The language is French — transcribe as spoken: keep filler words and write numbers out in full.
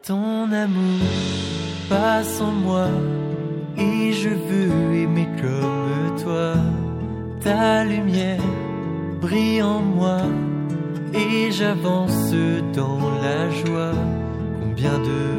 Ton amour passe en moi et je veux aimer comme toi. Ta lumière brille en moi et j'avance dans la joie. Combien de